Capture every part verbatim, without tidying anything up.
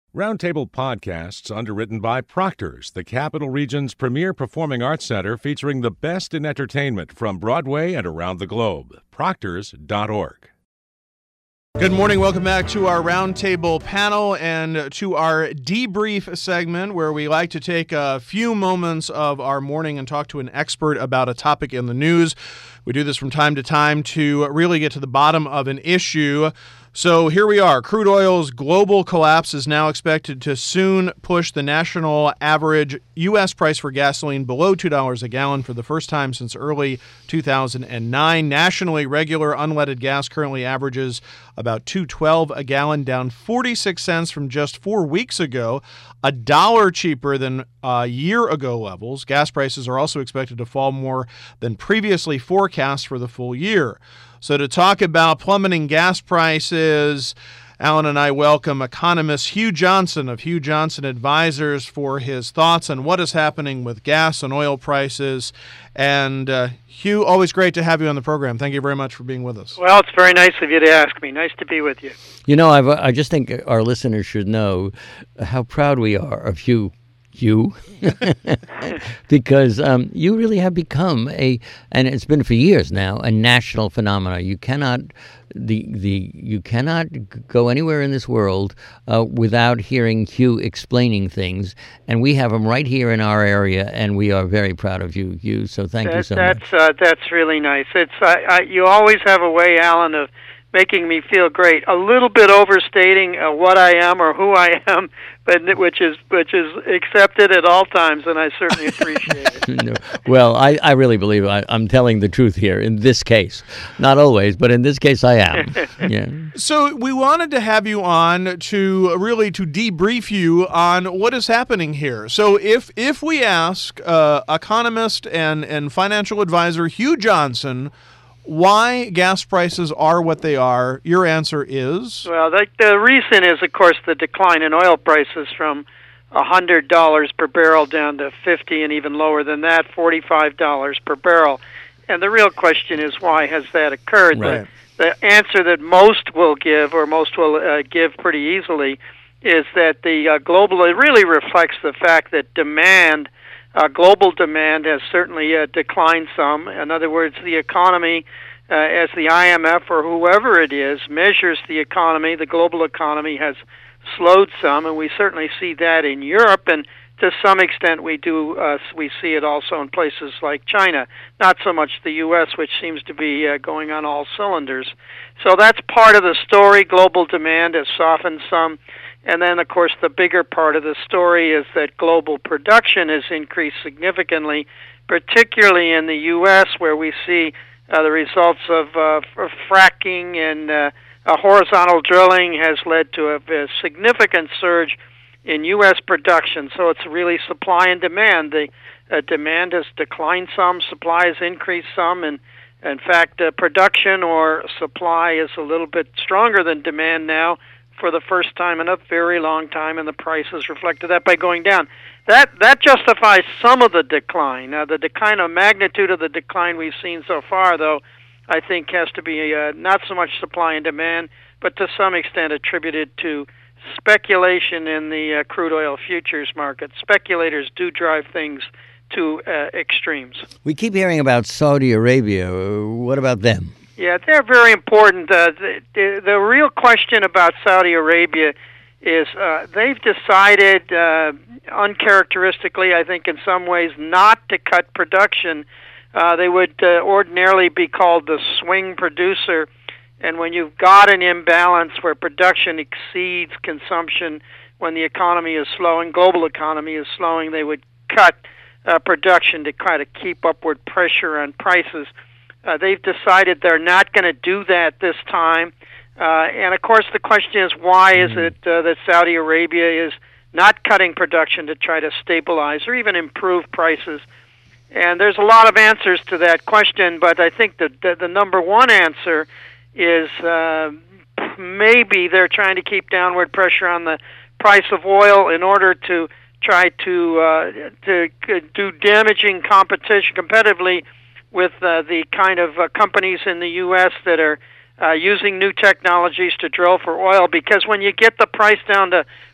Roundtable Podcasts underwritten by Proctor's, the Capital Region's premier performing arts center featuring the best in entertainment from Broadway and around the globe. Proctors dot org. Good morning. Welcome back to our Roundtable panel and to our debrief segment where we like to take a few moments of our morning and talk to an expert about a topic in the news. We do this from time to time to really get to the bottom of an issue. So here we are. Crude oil's global collapse is now expected to soon push the national average U S price for gasoline below two dollars a gallon for the first time since early two thousand nine. Nationally, regular unleaded gas currently averages about two dollars and twelve cents a gallon, down forty-six cents from just four weeks ago, a dollar cheaper than a year ago levels. Gas prices are also expected to fall more than previously forecast for the full year. So to talk about plummeting gas prices, Alan and I welcome economist Hugh Johnson of Hugh Johnson Advisors for his thoughts on what is happening with gas and oil prices. And uh, Hugh, always great to have you on the program. Thank you very much for being with us. Well, it's very nice of you to ask me. Nice to be with you. You know, I've, I just think our listeners should know how proud we are of you. You, because um, you really have become a, and it's been for years now, a national phenomenon. You cannot, the the you cannot go anywhere in this world uh, without hearing Hugh explaining things, and we have him right here in our area, and we are very proud of you, Hugh. So thank that, you so that's, much. Uh, that's really nice. It's I, I, you always have a way, Alan, of making me feel great. A little bit overstating uh, what I am or who I am, but which is which is accepted at all times, and I certainly appreciate it. No. Well, I, I really believe I, I'm telling the truth here in this case. Not always, but in this case I am. Yeah. So we wanted to have you on to really to debrief you on what is happening here. So if if we ask uh, economist and, and financial advisor Hugh Johnson why gas prices are what they are, your answer is? Well, the, the reason is, of course, the decline in oil prices from one hundred dollars per barrel down to fifty dollars and even lower than that, forty-five dollars per barrel. And the real question is, why has that occurred? Right. The, the answer that most will give, or most will uh, give pretty easily, is that the uh, global, it really reflects the fact that demand Uh, global demand has certainly uh, declined some. In other words, the economy, uh, as the I M F or whoever it is, measures the economy, the global economy has slowed some, and we certainly see that in Europe, and to some extent we do uh, we see it also in places like China. Not so much the U S, which seems to be uh, going on all cylinders. So that's part of the story. Global demand has softened some. And then, of course, the bigger part of the story is that global production has increased significantly, particularly in the U S, where we see uh, the results of uh, fracking and uh, uh, horizontal drilling has led to a, a significant surge in U S production. So it's really supply and demand. The uh, demand has declined some, supply has increased some, and in fact, uh, production or supply is a little bit stronger than demand now, for the first time in a very long time, and the prices reflected that by going down. That that justifies some of the decline. Now, the decline of magnitude of the decline we've seen so far, though, I think has to be uh, not so much supply and demand, but to some extent attributed to speculation in the uh, crude oil futures market. Speculators do drive things to uh, extremes. We keep hearing about Saudi Arabia. What about them? Yeah, they're very important. Uh, the, the, the real question about Saudi Arabia is uh, they've decided, uh, uncharacteristically, I think in some ways, not to cut production. Uh, they would uh, ordinarily be called the swing producer, and when you've got an imbalance where production exceeds consumption, when the economy is slowing, global economy is slowing, they would cut uh, production to try to keep upward pressure on prices. Uh, they've decided they're not going to do that this time. Uh, and, of course, the question is, why is it uh, that Saudi Arabia is not cutting production to try to stabilize or even improve prices? And there's a lot of answers to that question, but I think the, the, the number one answer is uh, maybe they're trying to keep downward pressure on the price of oil in order to try to, uh, to do damaging competition competitively with uh, the kind of uh, companies in the U S that are uh, using new technologies to drill for oil, because when you get the price down to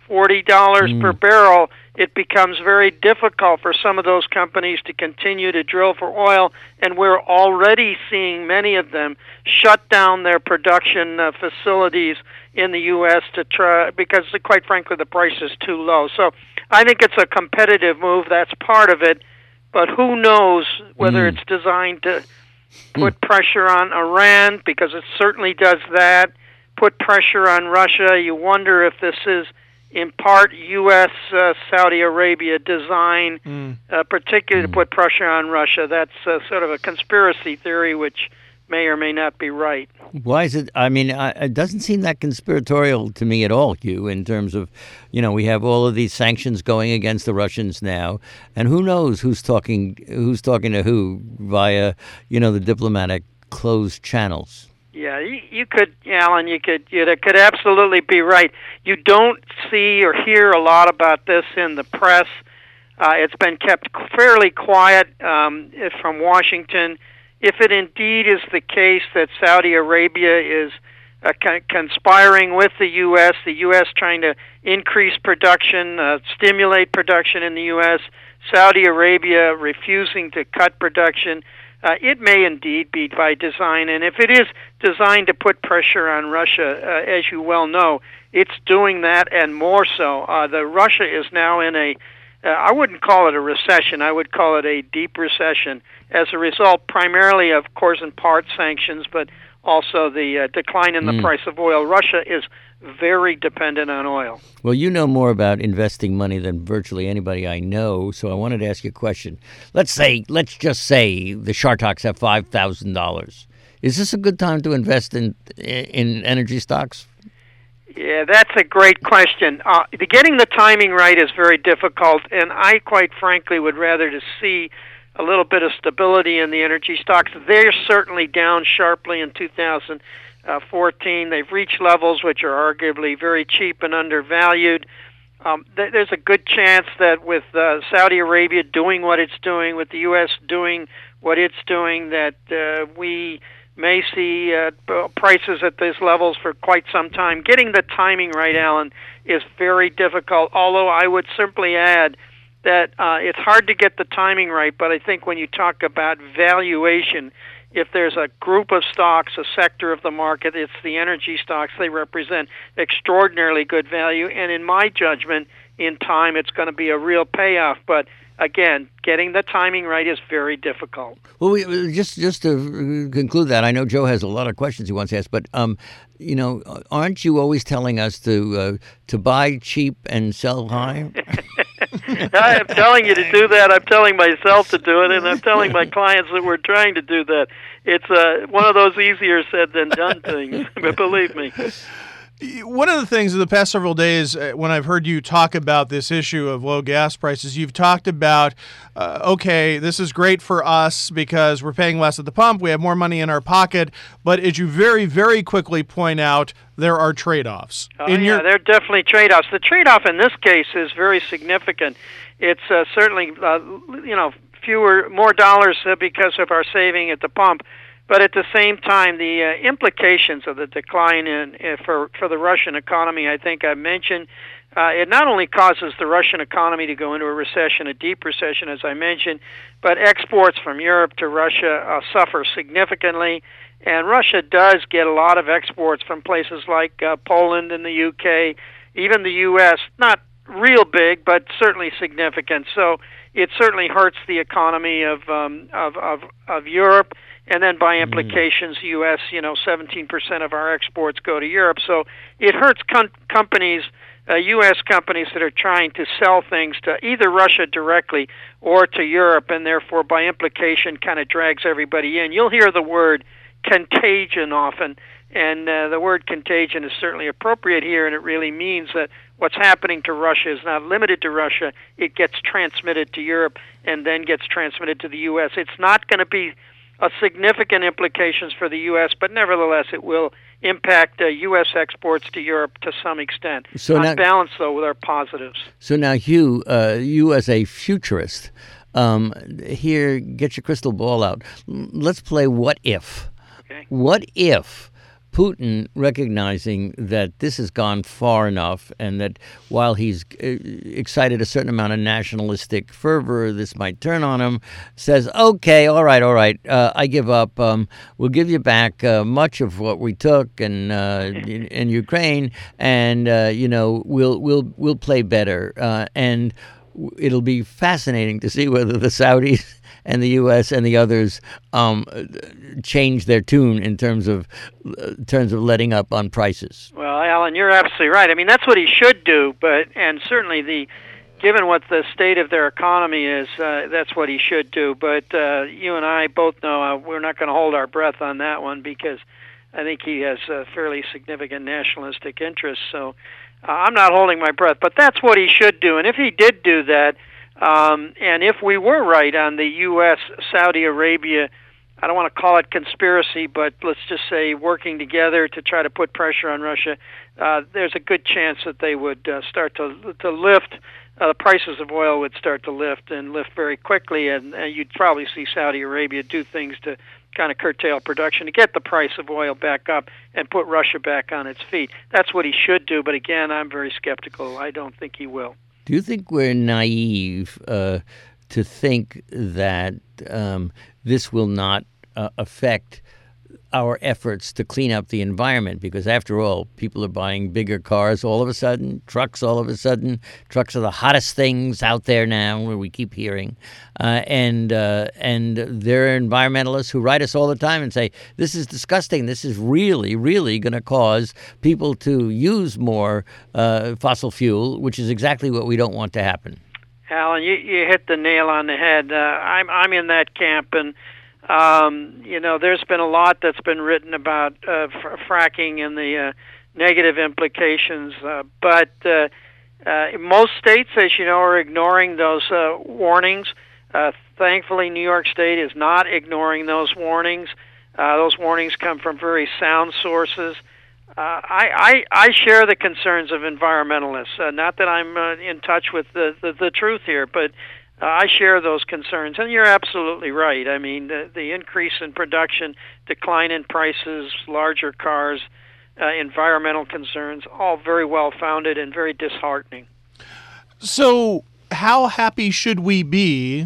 forty dollars Mm. per barrel, it becomes very difficult for some of those companies to continue to drill for oil, and we're already seeing many of them shut down their production uh, facilities in the U S to try, because quite frankly the price is too low. So I think it's a competitive move. That's part of it, but who knows whether Mm. it's designed to put pressure on Iran, because it certainly does that, put pressure on Russia. You wonder if this is in part U S uh, Saudi Arabia design, Mm. uh, particularly to put pressure on Russia. That's uh, sort of a conspiracy theory which may or may not be right. Why is it? I mean, I, it doesn't seem that conspiratorial to me at all, Hugh, in terms of, you know, we have all of these sanctions going against the Russians now, and who knows who's talking, who's talking to who via, you know, the diplomatic closed channels. Yeah, you, you could, Alan, you could, you could absolutely be right. You don't see or hear a lot about this in the press. Uh, it's been kept fairly quiet um, from Washington. If it indeed is the case that Saudi Arabia is uh, con- conspiring with the U S, the U S trying to increase production, uh, stimulate production in the U S, Saudi Arabia refusing to cut production, uh, it may indeed be by design. And if it is designed to put pressure on Russia, uh, as you well know, it's doing that and more so. Uh, the Russia is now in a Uh, I wouldn't call it a recession. I would call it a deep recession as a result, primarily, of course, in part sanctions, but also the uh, decline in the Mm. price of oil. Russia is very dependent on oil. Well, you know more about investing money than virtually anybody I know, so I wanted to ask you a question. Let's say, let's just say the Shartox have five thousand dollars. Is this a good time to invest in in energy stocks? Yeah, that's a great question. Uh, the, getting the timing right is very difficult, and I, quite frankly, would rather to see a little bit of stability in the energy stocks. They're certainly down sharply in two thousand fourteen. They've reached levels which are arguably very cheap and undervalued. Um, th- there's a good chance that with uh, Saudi Arabia doing what it's doing, with the U S doing what it's doing, that uh, we may see uh, prices at these levels for quite some time. Getting the timing right, Alan, is very difficult, although I would simply add that uh, it's hard to get the timing right, but I think when you talk about valuation, if there's a group of stocks, a sector of the market, it's the energy stocks. They represent extraordinarily good value, and in my judgment, in time, it's going to be a real payoff. But again, getting the timing right is very difficult. Well, we, just just to conclude that, I know Joe has a lot of questions he wants to ask, but um, you know, aren't you always telling us to uh, to buy cheap and sell high? I'm telling you to do that. I'm telling myself to do it, and I'm telling my clients that we're trying to do that. It's uh, one of those easier said than done things, but believe me. One of the things in the past several days, uh, when I've heard you talk about this issue of low gas prices, you've talked about, uh, okay, this is great for us because we're paying less at the pump, we have more money in our pocket, but as you very, very quickly point out, there are trade-offs. Oh, in yeah, your- there are definitely trade-offs. The trade-off in this case is very significant. It's uh, certainly, uh, you know, fewer, more dollars uh, because of our saving at the pump. But at the same time, the uh, implications of the decline in uh, for for the Russian economy, I think I mentioned, uh, it not only causes the Russian economy to go into a recession, a deep recession, as I mentioned, but exports from Europe to Russia uh, suffer significantly. And Russia does get a lot of exports from places like uh, Poland and the U K, even the U S, not real big, but certainly significant. So it certainly hurts the economy of um, of, of of Europe. And then by implications, mm. U S, you know, seventeen percent of our exports go to Europe. So it hurts com- companies, uh, U S companies that are trying to sell things to either Russia directly or to Europe, and therefore by implication kind of drags everybody in. You'll hear the word contagion often, and uh, the word contagion is certainly appropriate here, and it really means that what's happening to Russia is not limited to Russia. It gets transmitted to Europe and then gets transmitted to the U S. It's not going to be a significant implications for the U S, but nevertheless it will impact uh, U S exports to Europe to some extent. So On now, balance, though, with our positives. So now, Hugh, uh, you as a futurist, um, here, get your crystal ball out. Let's play what if. Okay. What if Putin recognizing that this has gone far enough, and that while he's uh, excited a certain amount of nationalistic fervor, this might turn on him, says, okay, all right, all right, uh, I give up. Um, we'll give you back uh, much of what we took in, uh, in, in Ukraine, and, uh, you know, we'll, we'll, we'll play better. Uh, and it'll be fascinating to see whether the Saudis and the U S and the others um, change their tune in terms of uh, terms of letting up on prices. Well, Alan, you're absolutely right. I mean, that's what he should do, but and certainly the given what the state of their economy is, uh, that's what he should do. But uh, you and I both know uh, we're not going to hold our breath on that one, because I think he has uh, fairly significant nationalistic interests. So uh, I'm not holding my breath, but that's what he should do. And if he did do that, Um, and if we were right on the U S Saudi Arabia, I don't want to call it conspiracy, but let's just say working together to try to put pressure on Russia, uh, there's a good chance that they would uh, start to to lift. Uh, the prices of oil would start to lift and lift very quickly, and uh, you'd probably see Saudi Arabia do things to kind of curtail production to get the price of oil back up and put Russia back on its feet. That's what he should do, but again, I'm very skeptical. I don't think he will. Do you think we're naive uh, to think that um, this will not uh, affect our efforts to clean up the environment? Because after all, people are buying bigger cars all of a sudden, trucks all of a sudden. Trucks are the hottest things out there now, where we keep hearing. Uh, and uh, and there are environmentalists who write us all the time and say, this is disgusting. This is really, really going to cause people to use more uh, fossil fuel, which is exactly what we don't want to happen. Alan, you, you hit the nail on the head. Uh, I'm, I'm in that camp, and Um, you know, there's been a lot that's been written about uh, fr- fracking and the uh, negative implications, uh, but uh, uh, most states, as you know, are ignoring those uh, warnings. Uh, thankfully, New York State is not ignoring those warnings. Uh, those warnings come from very sound sources. Uh, I, I, I share the concerns of environmentalists. Uh, not that I'm uh, in touch with the, the, the truth here, but Uh, I share those concerns, and you're absolutely right. I mean, the, the increase in production, decline in prices, larger cars, uh, environmental concerns, all very well-founded and very disheartening. So how happy should we be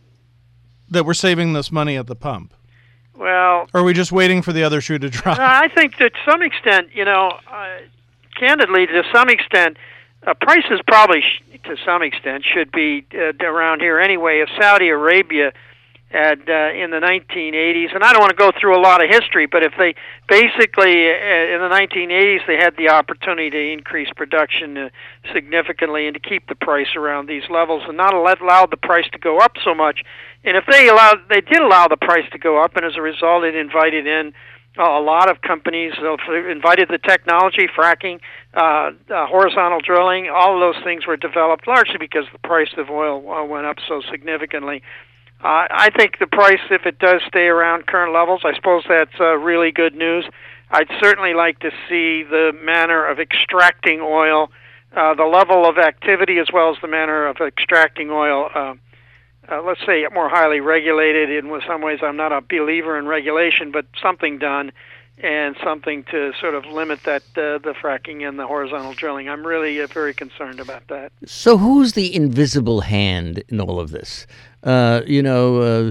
that we're saving this money at the pump? Well, or are we just waiting for the other shoe to drop? I think to some extent, you know, uh, candidly, to some extent, Uh, prices probably, sh- to some extent, should be uh, around here anyway. If Saudi Arabia had, uh, in the nineteen eighties, and I don't want to go through a lot of history, but if they basically, uh, in the nineteen eighties, they had the opportunity to increase production uh, significantly and to keep the price around these levels and not allow the price to go up so much. And if they allowed, they did allow the price to go up, and as a result, it invited in a lot of companies, invited the technology, fracking, uh, uh, horizontal drilling. All of those things were developed largely because the price of oil uh, went up so significantly. Uh, I think the price, if it does stay around current levels, I suppose that's uh, really good news. I'd certainly like to see the manner of extracting oil, uh, the level of activity as well as the manner of extracting oil, uh, Uh, let's say, more highly regulated. In some ways, I'm not a believer in regulation, but something done and something to sort of limit that uh, the fracking and the horizontal drilling. I'm really uh, very concerned about that. So who's the invisible hand in all of this? Uh, you know, uh,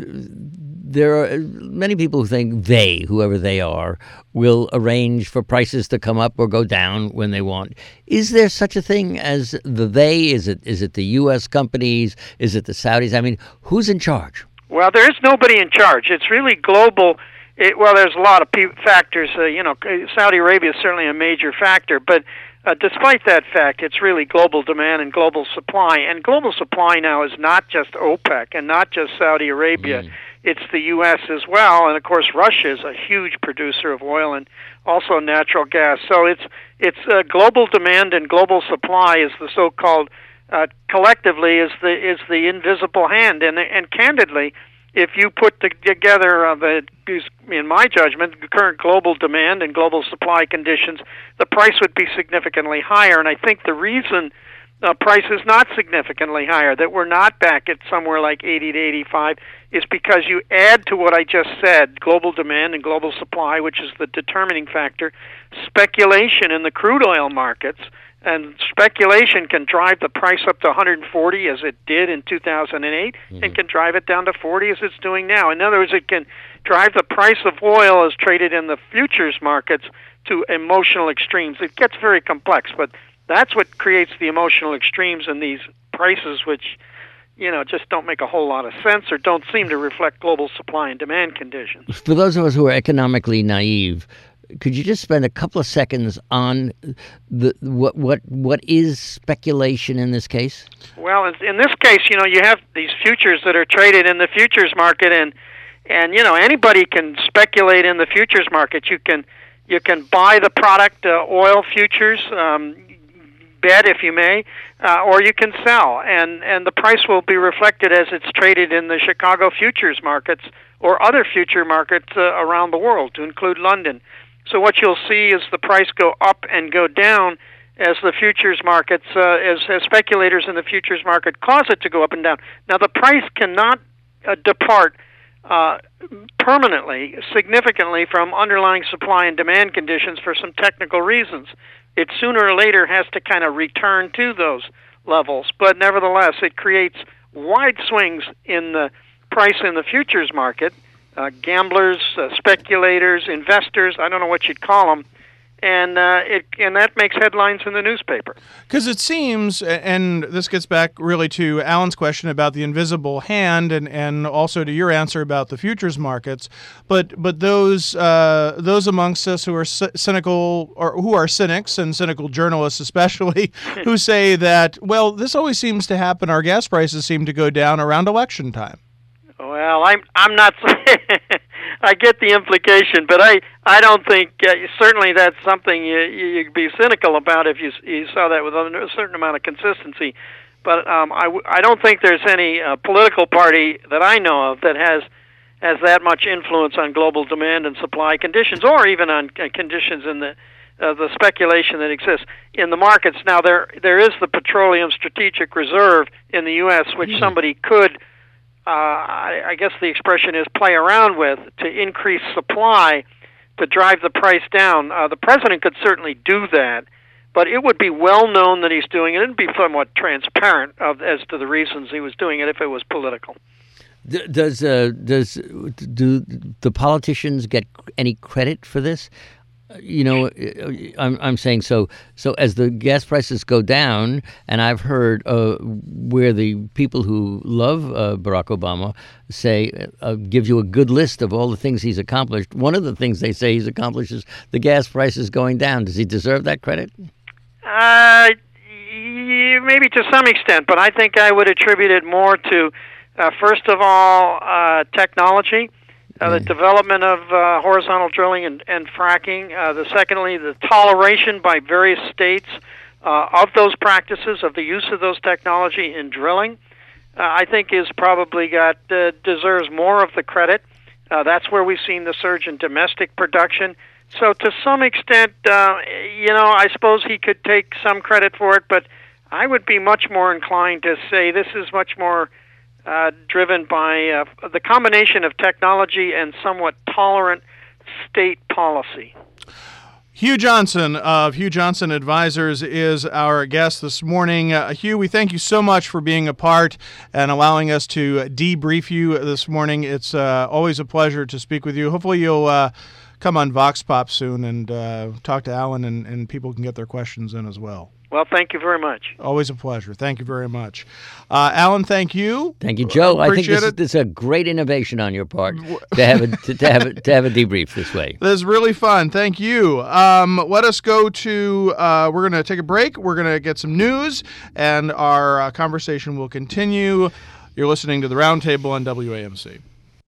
there are many people who think they, whoever they are, will arrange for prices to come up or go down when they want. Is there such a thing as the they? Is it is it the U S companies? Is it the Saudis? I mean, who's in charge? Well, there is nobody in charge. It's really global. It, well, there's a lot of pe- factors. Uh, you know, Saudi Arabia is certainly a major factor, but Uh, despite that fact, it's really global demand and global supply. And global supply now is not just OPEC and not just Saudi Arabia. Mm. It's the U S as well. And, of course, Russia is a huge producer of oil and also natural gas. So it's it's uh, global demand and global supply is the so-called, uh, collectively, is the is the invisible hand. And, and candidly, if you put together uh, the, in my judgment, the current global demand and global supply conditions, the price would be significantly higher. And I think the reason uh, price is not significantly higher, that we're not back at somewhere like eighty to eighty-five, is because you add to what I just said, global demand and global supply, which is the determining factor, speculation in the crude oil markets. And speculation can drive the price up to one hundred forty, as it did in two thousand eight, mm-hmm. and can drive it down to forty, as it's doing now. In other words, it can drive the price of oil as traded in the futures markets to emotional extremes. It gets very complex, but that's what creates the emotional extremes in these prices, which, you know, just don't make a whole lot of sense or don't seem to reflect global supply and demand conditions. For those of us who are economically naive, could you just spend a couple of seconds on the what what what is speculation in this case? Well, in this case, you know, you have these futures that are traded in the futures market, and and you know, anybody can speculate in the futures market. You can you can buy the product, uh, oil futures, um, bet if you may, uh, or you can sell, and and the price will be reflected as it's traded in the Chicago futures markets or other future markets uh, around the world, to include London. So what you'll see is the price go up and go down as the futures markets, uh, as, as speculators in the futures market cause it to go up and down. Now, the price cannot uh, depart uh, permanently, significantly from underlying supply and demand conditions for some technical reasons. It sooner or later has to kind of return to those levels. But nevertheless, it creates wide swings in the price in the futures market. Uh, gamblers, uh, speculators, investors, I don't know what you'd call them, and uh, it and that makes headlines in the newspaper. Because it seems, and this gets back really to Alan's question about the invisible hand, and, and also to your answer about the futures markets, but but those uh, those amongst us who are c- cynical, or who are cynics, and cynical journalists especially, who say that, well, this always seems to happen, our gas prices seem to go down around election time. Well, I'm I'm not. I get the implication, but I I don't think uh, certainly that's something you you'd be cynical about if you you saw that with a certain amount of consistency. But um, I I don't think there's any uh, political party that I know of that has has that much influence on global demand and supply conditions, or even on uh, conditions in the uh, the speculation that exists in the markets. Now there there is the Petroleum Strategic Reserve in the U S, which mm. somebody could. Uh, I, I guess the expression is play around with to increase supply to drive the price down. Uh, the president could certainly do that, but it would be well known that he's doing it. It would be somewhat transparent of, as to the reasons he was doing it if it was political. Does uh, does do the politicians get any credit for this? You know, I'm I'm saying so. So as the gas prices go down, and I've heard uh, where the people who love uh, Barack Obama say uh, give you a good list of all the things he's accomplished. One of the things they say he's accomplished is the gas prices going down. Does he deserve that credit? Uh, maybe to some extent, but I think I would attribute it more to, uh, first of all, uh, technology. Uh, the development of uh, horizontal drilling and, and fracking. Uh, the secondly, the toleration by various states uh, of those practices, of the use of those technology in drilling, uh, I think is probably got uh, deserves more of the credit. Uh, that's where we've seen the surge in domestic production. So to some extent, uh, you know, I suppose he could take some credit for it, but I would be much more inclined to say this is much more Uh, driven by uh, the combination of technology and somewhat tolerant state policy. Hugh Johnson of Hugh Johnson Advisors is our guest this morning. Uh, Hugh, we thank you so much for being a part and allowing us to debrief you this morning. It's uh, always a pleasure to speak with you. Hopefully you'll uh, come on Vox Pop soon and uh, talk to Alan, and, and people can get their questions in as well. Well, thank you very much. Always a pleasure. Thank you very much. Uh, Alan, thank you. Thank you, Joe. I think this is, it. this is a great innovation on your part to have a, to, to have a, to have a debrief this way. This is really fun. Thank you. Um, let us go to, uh, we're going to take a break. We're going to get some news, and our uh, conversation will continue. You're listening to The Roundtable on W A M C.